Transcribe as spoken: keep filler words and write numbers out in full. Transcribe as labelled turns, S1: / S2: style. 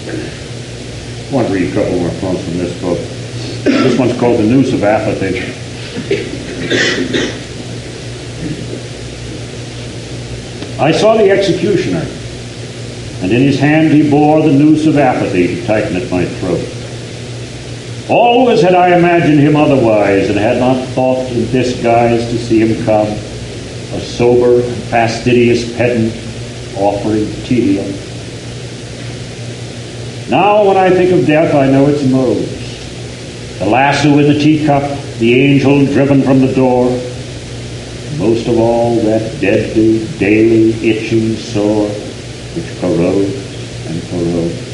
S1: I want to read a couple more poems from this book. This one's called The Noose of Apathy. I saw the executioner, and in his hand he bore the noose of apathy to tighten at my throat. Always had I imagined him otherwise, and had not thought in this guise to see him come, a sober, fastidious pedant offering tedium. Now when I think of death, I know its modes. The lasso in the teacup, the angel driven from the door, most of all, that deadly, daily, itching sore which corrodes and corrodes.